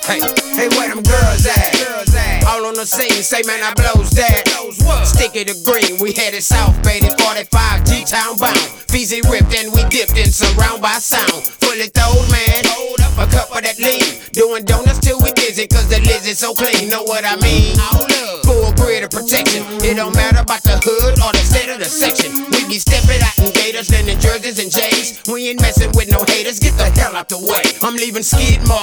Hey, where them girls at? All on the scene, say man, I blows that. Sticky to green, we headed south, baby, 45 G-Town bound. Feezy ripped and we dipped in surround by sound. Fully throwed, man, a cup of that lean. Doing donuts till we dizzy, cause the lizard's so clean, know what I mean? Full grid of protection, it don't matter about the hood or the state of the section. We be stepping out in gators, then in jerseys and J's. We ain't messing with no haters, get the hell out the way. I'm leaving Skidmore.